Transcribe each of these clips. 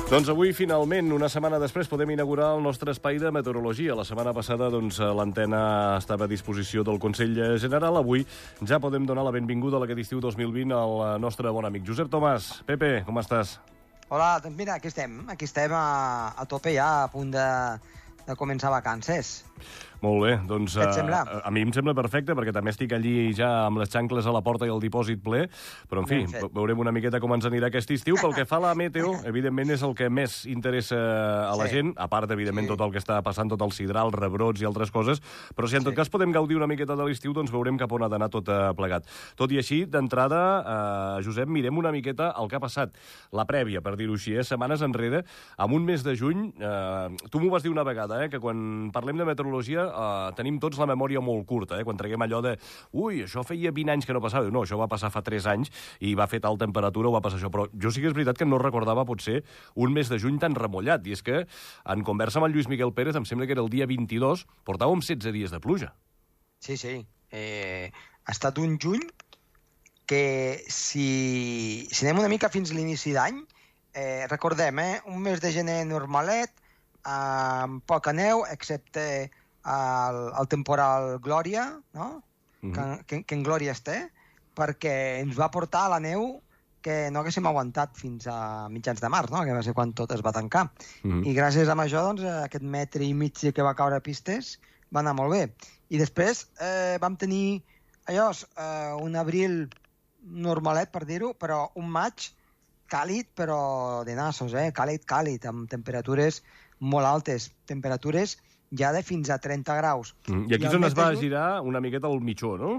Doncs avui, finalment, una setmana després, podem inaugurar el nostre espai de meteorologia. La setmana passada l'antena estava a disposició del Consell General. Avui ja podem donar la benvinguda a aquest estiu 2020 al nostre bon amic Josep Tomàs. Pepe, com estàs? Hola, doncs mira, aquí estem a tope ja, a punt de començar vacances. Molt bé, doncs Què et sembla? A mi em sembla perfecte, perquè també estic allí ja amb les xancles a la porta i el dipòsit ple, però en fi, veurem una miqueta com ens anirà aquest estiu. Pel que fa a la meteo, evidentment és el que més interessa a la gent, a part, evidentment, tot el que està passant, tot el sidral, rebrots i altres coses, però si en tot cas podem gaudir una miqueta de l'estiu, doncs veurem cap on ha d'anar tot plegat. Tot i així, d'entrada, Josep, mirem una miqueta el que ha passat, la prèvia, per dir-ho així, setmanes enrere, amb un mes de juny, tu m'ho vas dir una vegada, que quan parlem de meteorologia tenim tots la memòria molt curta, quan traguem allò de ui, això feia 20 anys que no passava. No, això va passar fa 3 anys i va fer tal temperatura o va passar això. Però jo sí que és veritat que no recordava potser un mes de juny tan remullat. I és que en conversa amb el Lluís Miguel Pérez, em sembla que era el dia 22, portàvem 16 dies de pluja. Sí. Ha estat un juny que si anem una mica fins l'inici d'any, recordem, un mes de gener normalet, amb poca neu, excepte el temporal Glòria, no? Que en Glòria es té, perquè ens va portar la neu que no haguéssim aguantat fins a mitjans de març, no? Que va ser quan tot es va tancar. I gràcies a això, doncs, aquest metre i mig que va caure a pistes va anar molt bé. I després vam tenir un abril normalet, per dir-ho, però un maig càlid, però de nassos, càlid, amb temperatures molt altes, temperatures ja de fins a 30 graus. I aquí és on es va girar una miqueta el mitjó, no?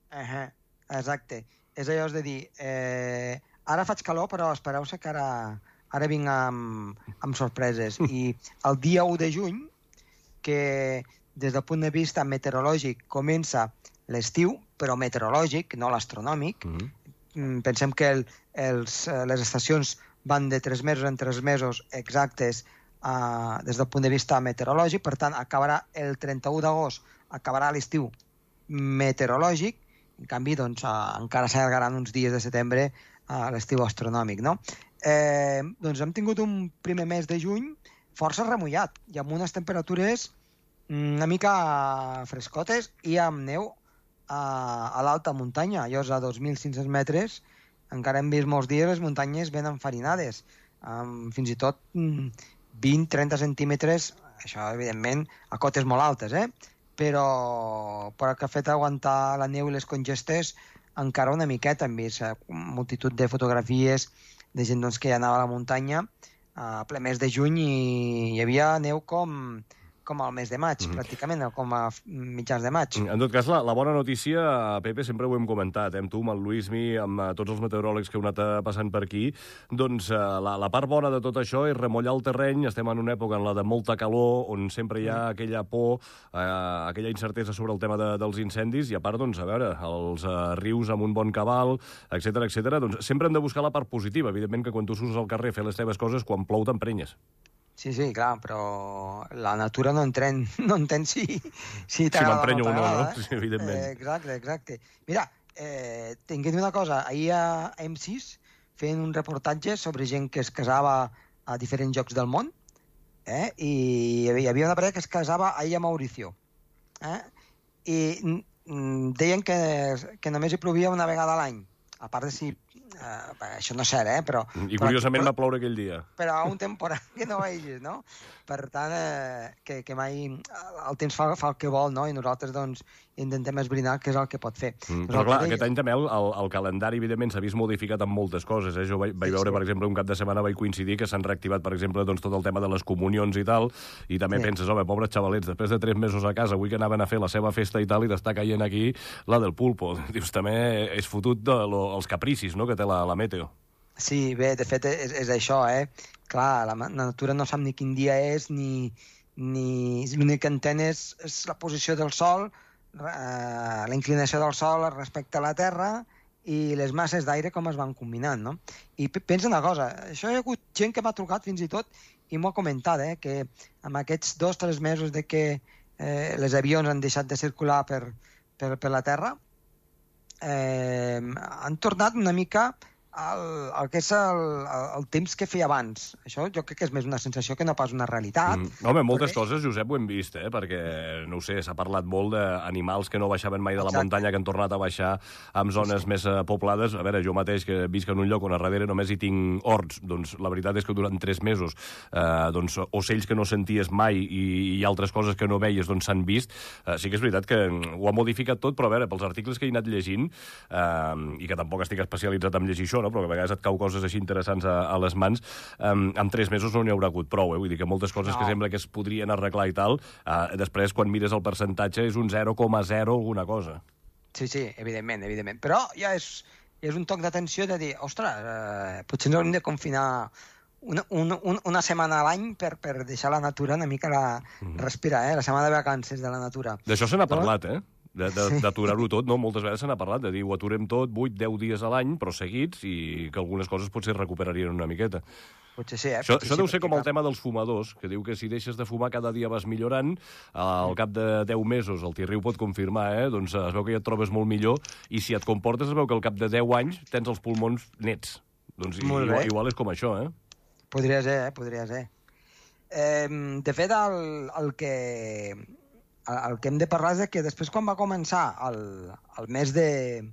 Exacte. És allò de dir, ara faig calor, però espereu-se que ara vinc amb sorpreses. I el dia 1 de juny, que des del punt de vista meteorològic comença l'estiu, però meteorològic, no l'astronòmic. Pensem que les estacions van de 3 mesos en 3 mesos exactes des del punt de vista meteorològic, per tant, acabarà el 31 d'agost, acabarà l'estiu meteorològic, en canvi, doncs, encara s'allargaran uns dies de setembre a l'estiu astronòmic, no? Doncs hem tingut un primer mes de juny força remullat i amb unes temperatures una mica frescotes i amb neu a l'alta muntanya, allò a 2.500 metres, encara hem vist molts dies les muntanyes ben enfarinades, fins i tot 20-30 centímetres, això evidentment a cotes molt altes, però que ha fet aguantar la neu i les congestes encara una miqueta. Hem vist multitud de fotografies de gent que anava a la muntanya a ple mes de juny i hi havia neu com al mes de maig, pràcticament, o com a mitjans de maig. En tot cas, la bona notícia, Pepe, sempre ho hem comentat, amb tu, amb el Luismi, amb tots els meteoròlegs que heu anat passant per aquí, doncs la part bona de tot això és remollar el terreny. Estem en una època en la de molta calor, on sempre hi ha aquella por, aquella incertesa sobre el tema dels incendis, i a part, doncs, a veure, els rius amb un bon cabal, etcètera, doncs sempre hem de buscar la part positiva. Evidentment que quan tu surts al carrer a fer les teves coses, quan plou t'emprenyes. Sí, clar, però la natura no entén si t'agrada m'emprenyo o no t'agrada. No? Sí, evidentment. Exacte. Mira, tinc que dir una cosa. Ahir a M6 feien un reportatge sobre gent que es casava a diferents llocs del món, i hi havia una parella que es casava ahir a Mauricio. I deien que només hi plovia una vegada a l'any, a part de si... això no és cert, però... I curiosament va ploure aquell dia. Però un temporal que no vegis, no? Per tant, que mai el temps fa el que vol, no? I nosaltres, doncs, intentem esbrinar què és el que pot fer. Però clar, aquest any també el calendari, evidentment, s'ha vist modificat amb moltes coses. Jo vaig veure, per exemple, un cap de setmana vaig coincidir que s'han reactivat, per exemple, doncs, tot el tema de les comunions i tal, i també penses, home, pobres xavalets, després de 3 mesos a casa, avui que anaven a fer la seva festa i tal, i t'està caient aquí la del pulpo. Dius, també és fotut els capricis, no?, que té la meteo. Sí, bé, de fet és això, Clar, la natura no sap ni quin dia és, ni l'únic que entén és la posició del sol, la inclinació del sol respecte a la Terra i les masses d'aire com es van combinant, no? I pensa una cosa, això hi ha hagut gent que m'ha trucat fins i tot i m'ho ha comentat, que amb aquests 2 o 3 mesos de que les avions han deixat de circular per la Terra, han tornat una mica el que és el temps que feia abans. Això jo crec que és més una sensació que no pas una realitat. Home, moltes coses, Josep, ho hem vist, perquè, no ho sé, s'ha parlat molt d'animals que no baixaven mai de la muntanya, que han tornat a baixar en zones més poblades. A veure, jo mateix, que visc en un lloc on a darrere només hi tinc horts, doncs la veritat és que durant 3 mesos doncs, ocells que no senties mai i altres coses que no veies doncs s'han vist. Sí que és veritat que ho ha modificat tot, però a veure, pels articles que he anat llegint, i que tampoc estic especialitzat en llegir això, no? Però que a vegades et cau coses així interessants a les mans, en 3 mesos no n'hi haurà hagut prou, vull dir que moltes coses que sembla que es podrien arreglar i tal, després quan mires el percentatge és un 0,0 alguna cosa. Sí, evidentment. Però ja és un toc d'atenció de dir, ostres, potser ens hauríem de confinar una setmana a l'any per deixar la natura una mica respirar, la setmana de vacances de la natura. D'això se n'ha parlat, d'aturar-ho tot, no? Moltes vegades se n'ha parlat, de dir, ho aturem tot 8-10 dies a l'any, però seguits, i que algunes coses potser recuperarien una miqueta. Potser sí, Això deu ser com el tema dels fumadors, que diu que si deixes de fumar cada dia vas millorant, al cap de 10 mesos, el Thierry ho pot confirmar, doncs es veu que ja et trobes molt millor, i si et comportes es veu que al cap de 10 anys tens els pulmons nets. Doncs igual és com això, Podria ser. De fet, el que hem de parlar és que després, quan va començar el mes de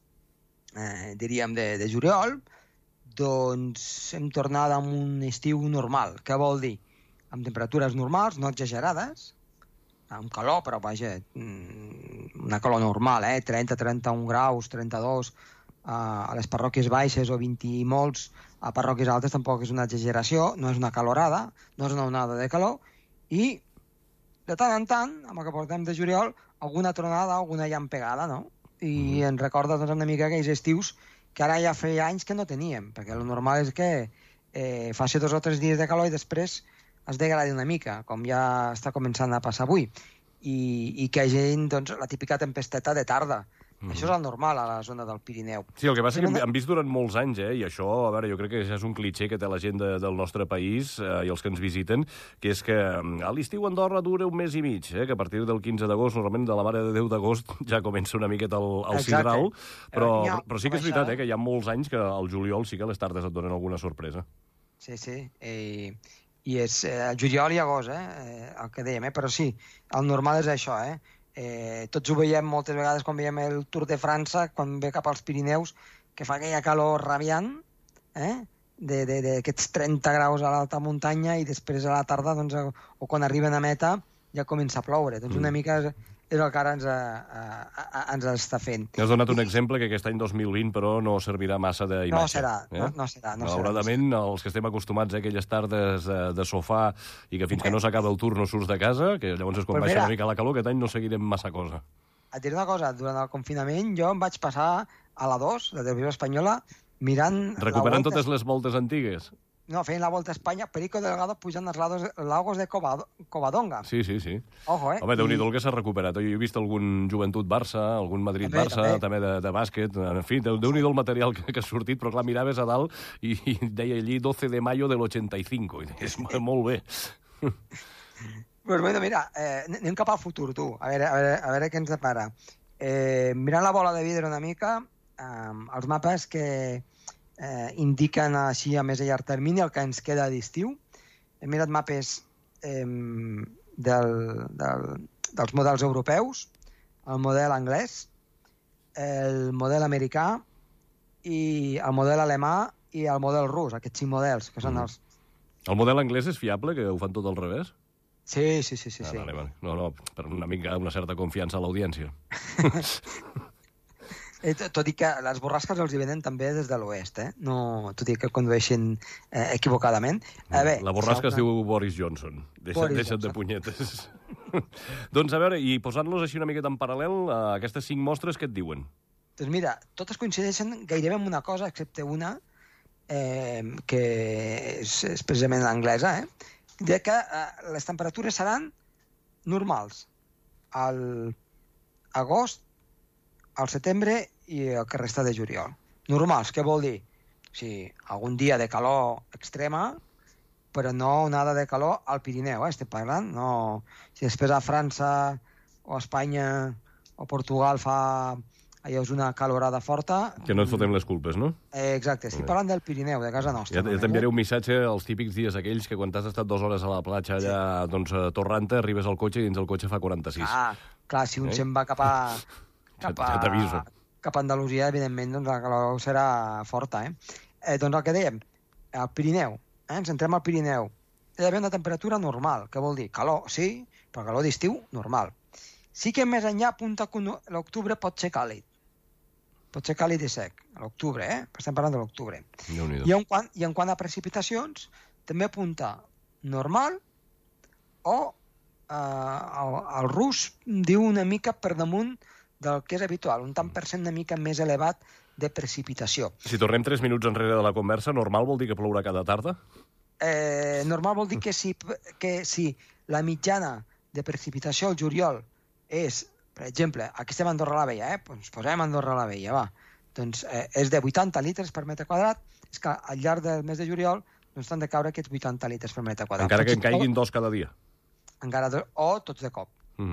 juliol, doncs hem tornat amb un estiu normal. Què vol dir? Amb temperatures normals, no exagerades, amb calor, però vaja, una calor normal, 30, 31 graus, 32, a les parròquies baixes o 20 i molts, a parròquies altes tampoc és una exageració, no és una calorada, no és una onada de calor, i de tant en tant, amb el que portem de juliol, alguna tronada, alguna llampegada, no? I ens recorda doncs, una mica aquells estius que ara ja feia anys que no teníem, perquè el normal és que faci 2 o 3 dies de calor i després es degradi una mica, com ja està començant a passar avui, i que hi hagi doncs, la típica tempesteta de tarda. Això és el normal a la zona del Pirineu. Sí, el que passa és que hem vist durant molts anys, i això, a veure, jo crec que ja és un clitxé que té la gent del nostre país i els que ens visiten, que és que a l'estiu a Andorra dura un mes i mig, que a partir del 15 d'agost, normalment de la Mare de Déu d'agost, ja comença una miqueta el sidral, però sí que és veritat que hi ha molts anys que al juliol sí que a les tardes et donen alguna sorpresa. Sí, i és juliol i agost, el que dèiem, però sí, el normal és això, tots ho veiem moltes vegades quan veiem el Tour de França, quan ve cap als Pirineus, que fa aquella calor rabiant, d'aquests 30 graus a l'alta muntanya, i després a la tarda, doncs, o quan arriben a meta, ja comença a ploure. Doncs una mica és el que ara ens està fent. Has donat un exemple que aquest any 2020, però no servirà massa d'imatge. No serà. Malauradament, els que estem acostumats a aquelles tardes de sofà i que fins que no s'acaba el tour no surts de casa, que llavors és quan baixa una mica la calor, aquest any no seguirem massa cosa. Et diré una cosa, durant el confinament jo em vaig passar a la 2, la televisió espanyola, mirant... Recuperant totes les voltes antigues. No, feien la Volta a Espanya, Perico Delgado pujant els lagos de Covadonga. Sí. Ojo, Home, Déu-n'hi-do el que s'ha recuperat. Jo he vist algun Joventut-Barça, algun Madrid-Barça, també de bàsquet. En fi, Déu-n'hi-do el material que ha sortit, però clar, miraves a dalt i deia allí 12 de mayo del 85. I és molt bé. Pues bueno, mira, anem cap al futur, tu. A veure què ens depara. Mirant la bola de vidre una mica, els mapes que indiquen així a més a llarg termini el que ens queda d'estiu. Hem mirat mapes dels models europeus, el model anglès, el model americà i el model alemà i el model rus, aquests 5 models, que són els... El model anglès és fiable, que ho fan tot al revés? Sí. Vale. No, per una mica una certa confiança a l'audiència. Tot i que les borrasques els hi venen també des de l'oest, no, tot i que condueixin equivocadament. La borrasca es diu Boris Johnson. Deixa't de punyetes. Doncs a veure, i posant-los així una miqueta en paral·lel, aquestes 5 mostres, què et diuen? Doncs mira, totes coincideixen gairebé en una cosa, excepte una, que és precisament l'anglesa, de que les temperatures seran normals al agost, al setembre i el que resta de juliol. Normals, què vol dir? O sigui, algun dia de calor extrema, però no onada de calor al Pirineu, estem parlant. No... Si després a França o a Espanya o a Portugal fa allò és una calorada forta. Que no ens fotem les culpes, no? Exacte, estic parlant del Pirineu, de casa nostra. Ja t'enviaré un missatge als típics dies aquells que quan t'has estat 2 hores a la platja allà, doncs, torrant-te, arribes al cotxe i dins el cotxe fa 46. Clar, si un se'n va cap a Andalusia, evidentment, doncs la calor serà forta, doncs el que dèiem, el Pirineu, ens entrem al Pirineu. Hi ha una temperatura normal, què vol dir? Calor, sí, però calor d'estiu, normal. Sí que més enllà apunta que l'octubre pot ser càlid. Pot ser càlid i sec, a l'octubre, estem parlant de l'octubre. I en quant a precipitacions, també apunta normal o el rus diu una mica per damunt del que és habitual, un tant per cent una mica més elevat de precipitació. Si tornem 3 minuts enrere de la conversa, normal vol dir que plourà cada tarda? Normal vol dir que si la mitjana de precipitació al juliol és, per exemple, aquí estem a Andorra la Vella, doncs posem Andorra la Vella, va. Doncs és de 80 litres per metre quadrat, és que al llarg del mes de juliol doncs t'han de caure aquests 80 litres per metre quadrat. Encara que en caiguin 2 cada dia. Encara 2, o tots de cop.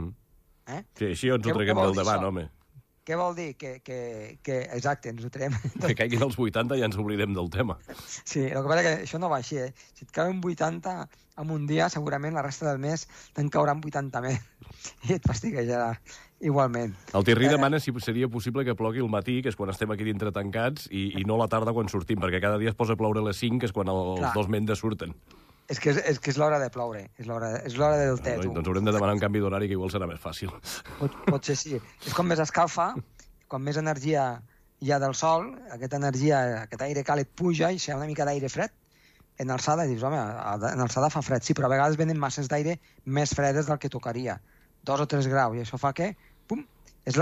Sí, així ens ho treguem del davant, home. Què vol dir? Que exacte, ens ho traiem. Que caiguin els 80 i ja ens oblidem del tema. Sí, el que passa que això no va així, Si et cauen 80 en un dia, segurament la resta del mes te'n cauran 80 més. I et fastiguejarà igualment. El Thierry demana si seria possible que plogui el matí, que és quan estem aquí dintre tancats, i no la tarda quan sortim, perquè cada dia es posa a ploure a les 5, que és quan els dos mendes surten. És que és l'hora de ploure, és l'hora del te, tu. Doncs haurem de demanar un canvi d'horari, que igual serà més fàcil. Pot ser, sí. És com més escalfa, quan més energia hi ha del sol, aquesta energia, aquest aire càlid puja i si hi ha una mica d'aire fred, en alçada dius, home, en alçada fa fred, sí, però a vegades venen masses d'aire més fredes del que tocaria, 2 o 3 graus, i això fa que, pum, és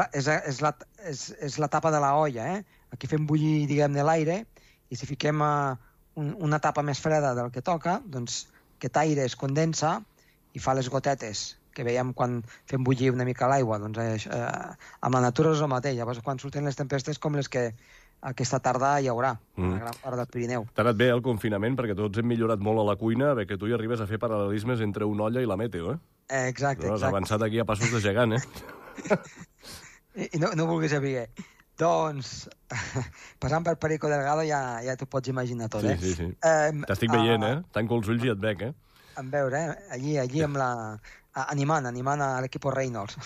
la tapa de la olla, Aquí fem bullir, diguem-ne, l'aire, i si fiquem una tapa més freda del que toca, doncs aquest aire es condensa i fa les gotetes que veiem quan fem bullir una mica l'aigua. Doncs amb la natura és el mateix. Llavors, quan surten les tempestes com les que aquesta tarda hi haurà, a la gran part del Pirineu. T'ha anat bé el confinament, perquè tots hem millorat molt a la cuina, bé que tu hi arribes a fer paral·lelismes entre una olla i la meteo, Exacte. Has avançat aquí a passos de gegant, I no vulguis saber. Doncs, passant per Perico Delgado ja t'ho pots imaginar tot, Sí. T'estic veient, Tanco els ulls i et veig, En veure, allí amb animant a l'equip Reynolds.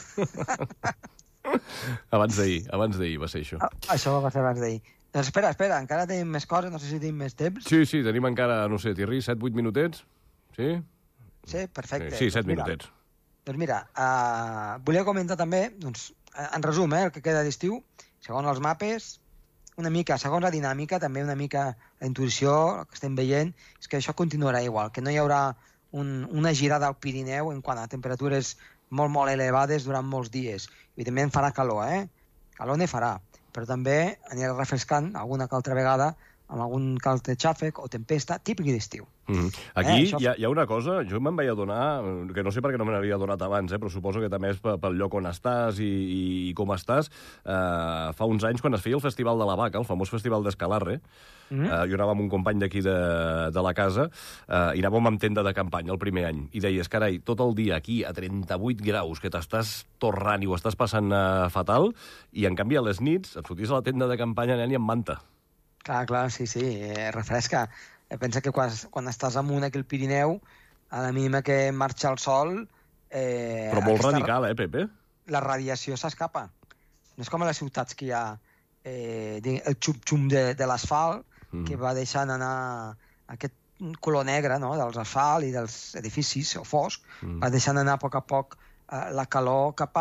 Abans d'ahir va ser això. Això va ser abans d'ahir. Doncs espera, encara tenim més coses, no sé si tenim més temps. Sí, tenim encara, no sé, Thierry, 7-8 minutets? Sí? Sí, perfecte. Sí, 7 minutets. Doncs mira, volia comentar també, doncs, en resum, el que queda d'estiu, segons els mapes, una mica, segons la dinàmica, també una mica la intuïció, el que estem veient, és que això continuarà igual, que no hi haurà una girada al Pirineu en quant a temperatures molt, molt elevades durant molts dies. Evidentment farà calor, Calor ne farà, però també anirà refrescant alguna que altra vegada amb algun que altre xàfec o tempesta típic d'estiu. Aquí hi ha una cosa, jo me'n vaig adonar, que no sé per què no me n'havia adonat abans, però suposo que també és pel lloc on estàs i com estàs. Fa uns anys, quan es feia el Festival de la Vaca, el famós Festival d'Escalarre, jo anava amb un company d'aquí de la casa i anàvem amb tenda de campanya el primer any, i deies, carai, tot el dia aquí a 38 graus, que t'estàs torrant i ho estàs passant fatal, i en canvi a les nits et foties a la tenda de campanya, nen, i amb manta. Clar, sí, refresca. Pensa que quan estàs amunt aquí al Pirineu, a la mínima que marxa el sol... Però molt radical, Pepe? La radiació s'escapa. No és com a les ciutats que hi ha el xup-xum de l'asfalt, que va deixant anar aquest color negre, no?, dels asfalt i dels edificis, o fosc, va deixant anar a poc la calor cap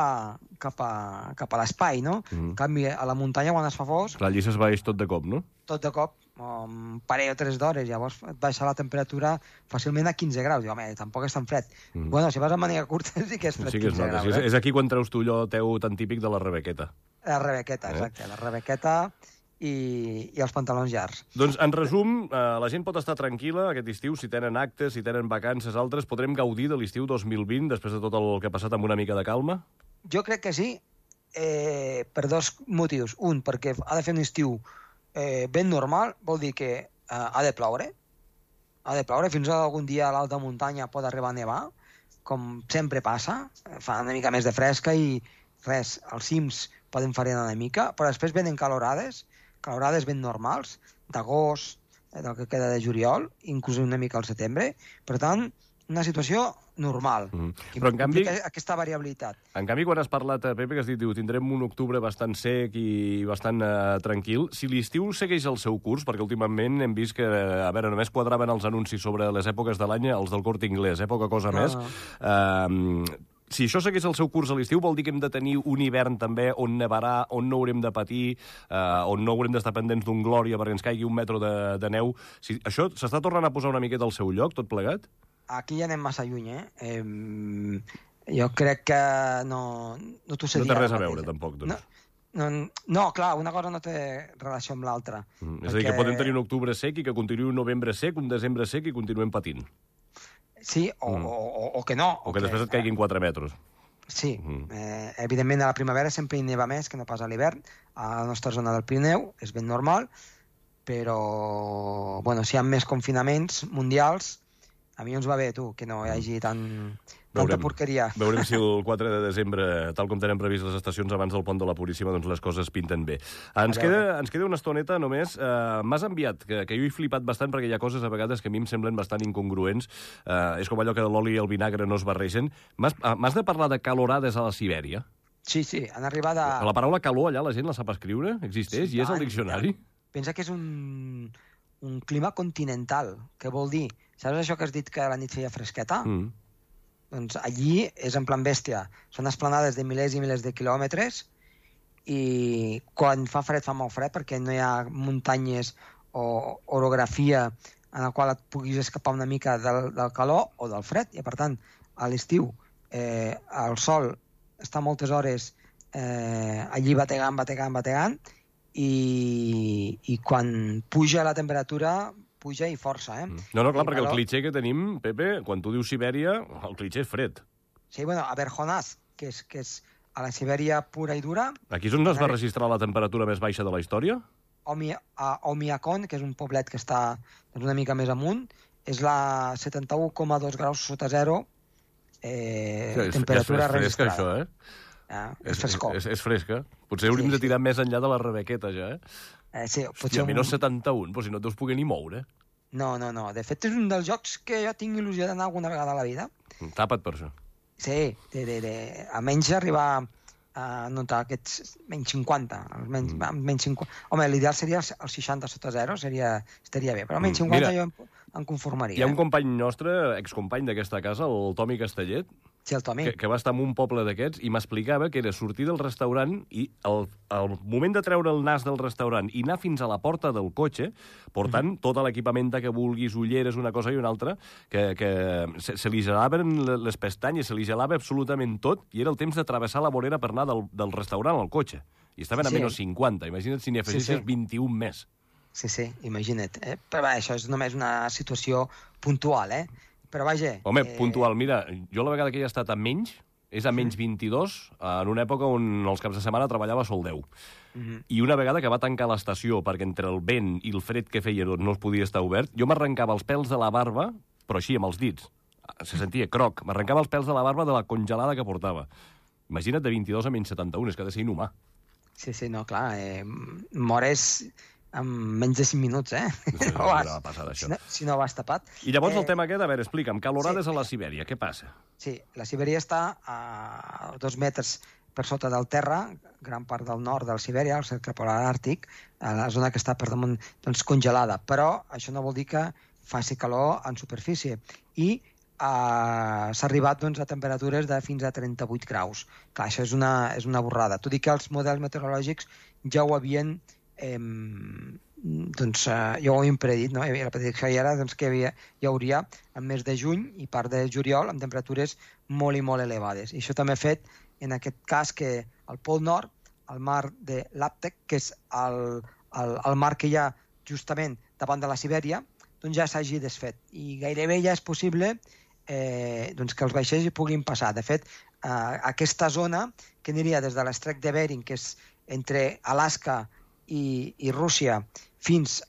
a l'espai, no? En canvi, a la muntanya, quan es fa fosc... Clar, allí s'esvaeix tot de cop, no? Tot de cop, un parell o 3 d'hores, llavors et baixa la temperatura fàcilment a 15 graus. Diu, home, tampoc és tan fred. Bueno, si vas amb màniga curta sí que és fred, 15 graus. És aquí quan treus tu allò teu tan típic de la rebequeta. La rebequeta, exacte. La rebequeta i els pantalons llargs. Doncs, en resum, la gent pot estar tranquil·la aquest estiu, si tenen actes, si tenen vacances altres, podrem gaudir de l'estiu 2020 després de tot el que ha passat amb una mica de calma? Jo crec que sí, per 2 motius. Un, perquè ha de fer un estiu ben normal, vol dir que ha de ploure, fins a algun dia a l'alta muntanya pot arribar a nevar, com sempre passa, fa una mica més de fresca i res, els cims poden farinar una mica, però després venen calorades ben normals, d'agost, del que queda de juliol, inclús una mica al setembre. Per tant, una situació normal, que però en canvi, aquesta variabilitat. En canvi, quan has parlat, Pepe, que has dit, tindrem un octubre bastant sec i bastant tranquil, si l'estiu segueix el seu curs, perquè últimament hem vist que, a veure, només quadraven els anuncis sobre les èpoques de l'any, els del Corte Inglés, poca cosa més. Si això segueix el seu curs a l'estiu, vol dir que hem de tenir un hivern també on nevarà, on no haurem de patir, on no haurem d'estar pendents d'un glòria perquè ens caigui un metro de neu. Si això s'està tornant a posar una miqueta al seu lloc, tot plegat? Aquí ja anem massa lluny, jo crec que no t'ho sé dir. No té res a veure, tampoc, doncs. No, clar, una cosa no té relació amb l'altra. És a dir, que podem tenir un octubre sec i que continuï un novembre sec, un desembre sec i continuem patint. Sí, o que no. O que després et caiguin 4 metres. Sí, evidentment a la primavera sempre hi neva més que no pas a l'hivern. A la nostra zona del Pirineu és ben normal, però bueno, si hi ha més confinaments mundials, a mi ens va bé, que no hi hagi tanta porqueria. Veurem si el 4 de desembre, tal com tenen previst les estacions abans del pont de la Puríssima, doncs les coses pinten bé. Ens queda una estoneta només. M'has enviat, que jo he flipat bastant perquè hi ha coses a vegades que a mi em semblen bastant incongruents. És com allò que l'oli i el vinagre no es barregen. M'has de parlar de calorades a la Sibèria? Sí, han arribat a... La paraula calor allà la gent la sap escriure? Existeix? I és al diccionari? Pensa que és un clima continental, que vol dir... Saps això que has dit que a la nit feia fresqueta? Doncs allí és en plan bèstia. Són esplanades de milers i milers de quilòmetres i quan fa fred fa molt fred perquè no hi ha muntanyes o orografia en la qual et puguis escapar una mica del calor o del fred. I per tant, a l'estiu el sol està moltes hores allí bategant i quan puja la temperatura puja i força, No, clar, perquè el clitxer que tenim, Pepe, quan tu dius Sibèria, el clitxer és fred. Sí, bueno, a Verjonàs, que és a la Sibèria pura i dura... Aquí és on es va registrar la temperatura més baixa de la història? A Omiakon, que és un poblet que està una mica més amunt, és la 71,2 graus sota zero temperatura registrada. És fresca, això, És frescor. És fresca. Potser hauríem de tirar més enllà de la Rebequeta, ja, Sí, hòstia, menys 71, però si no et deus poder ni moure. No. De fet, és un dels jocs que jo tinc il·lusió d'anar alguna vegada a la vida. Tapa't per això. Sí, almenys arribar a notar aquests menys 50. Menys 50. Home, l'ideal seria el 60 sota 0, estaria bé, però menys 50 jo em conformaria. Hi ha un company nostre, excompany d'aquesta casa, el Tomi Castellet, sí, el Tomi, que va estar en un poble d'aquests i m'explicava que era sortir del restaurant i al moment de treure el nas del restaurant i anar fins a la porta del cotxe, portant tot l'equipament que vulguis, ulleres, una cosa i una altra, que se li gelaven les pestanyes, se li gelava absolutament tot, i era el temps de travessar la vorera per anar del restaurant al cotxe. I estaven a menys 50. Imagina't si n'hi afegeixes 21 més. Sí, imagina't. Però va, això és només una situació puntual, Però vaja... Home, puntual, mira, jo la vegada que he estat a menys, és a menys 22, en una època on els caps de setmana treballava a sol 10. I una vegada que va tancar l'estació, perquè entre el vent i el fred que feia no es podia estar obert, jo m'arrencava els pèls de la barba, però així, amb els dits. Se sentia croc. M'arrencava els pèls de la barba de la congelada que portava. Imagina't de 22 a menys 71, és que ha de ser inhumà. Sí, no, clar, mores... en menys de 5 minuts, si no vas tapat. I llavors el tema aquest, a veure, explica'm, calorades a la Sibèria, què passa? Sí, la Sibèria està a 2 metres per sota del terra, gran part del nord del Sibèria, el cercle polar àrtic, a la zona que està per damunt congelada, però això no vol dir que faci calor en superfície. I s'ha arribat a temperatures de fins a 38 graus. Clar, això és una borrada. Tot i que els models meteorològics ja ho havien jo ho he predit, no? La predicció era que hi hauria en mes de juny i part de juliol amb temperatures molt i molt elevades. I això també ha fet, en aquest cas, que el Pol Nord, el mar de l'Àptec, que és el mar que hi ha justament davant de la Sibèria, ja s'hagi desfet. I gairebé ja és possible que els vaixells hi puguin passar. De fet, aquesta zona, que aniria des de l'estret de Bering, que és entre Alaska i Rússia fins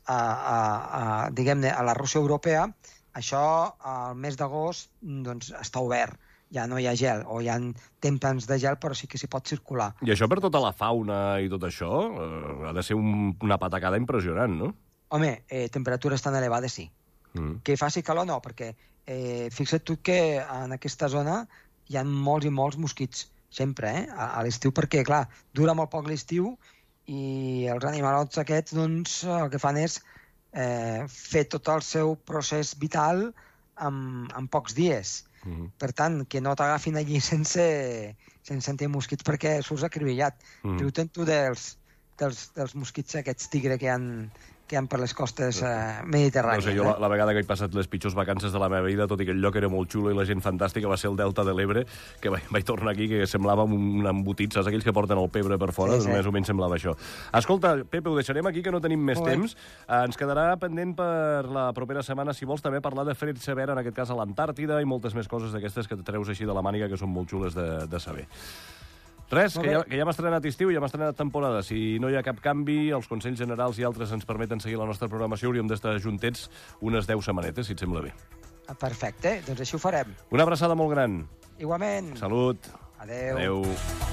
diguem-ne, a la Rússia europea, això al mes d'agost està obert. ja no hi ha gel, o hi ha tempans de gel, però sí que s'hi pot circular. I això per tota la fauna i tot això ha de ser una patacada impressionant, no? Home, temperatures tan elevades sí. Que faci calor no, perquè fixa't tu que en aquesta zona hi ha molts i molts mosquits, sempre, a l'estiu, perquè, clar, dura molt poc l'estiu i els animalots aquests, doncs, el que fan és fer tot el seu procés vital en pocs dies. Per tant, que no t'agafin allí sense sentir mosquits perquè surts acribillat. Riu-te'n tu dels mosquits aquests tigre que hi ha per les costes mediterrànies. No sé, jo la vegada que he passat les pitjors vacances de la meva vida, tot i que el lloc era molt xulo i la gent fantàstica, va ser el Delta de l'Ebre, que vaig tornar aquí, que semblava un embotit, saps? Aquells que porten el pebre per fora, sí. Més o menys semblava això. Escolta, Pepe, ho deixarem aquí, que no tenim més temps. Ens quedarà pendent per la propera setmana, si vols, també parlar de fred sever, en aquest cas a l'Antàrtida, i moltes més coses d'aquestes que te treus així de la màniga, que són molt xules de saber. Res, que ja hem estrenat estiu, ja hem estrenat temporada. Si no hi ha cap canvi, els Consells Generals i altres ens permeten seguir la nostra programació, hauríem d'estar juntets unes 10 setmanetes, si et sembla bé. Perfecte, doncs així ho farem. Una abraçada molt gran. Igualment. Salut. Adéu. Adéu.